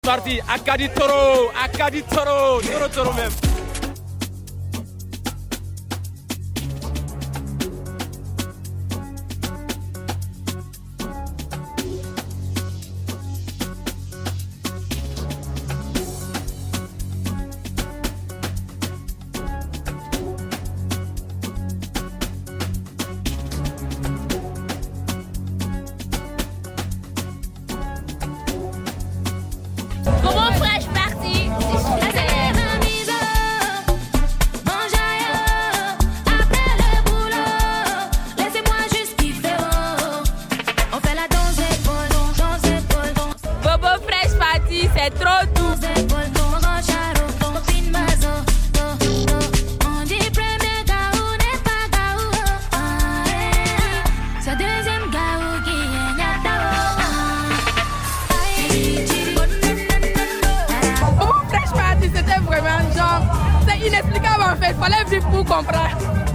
Parti, Akadi Toro, Toro même. Comment fraîche partie? Bobo fraîche partie, c'est trop doux. Bobo fraîche partie, c'était vraiment genre, c'est inexplicable en fait, fallait vivre pour comprendre.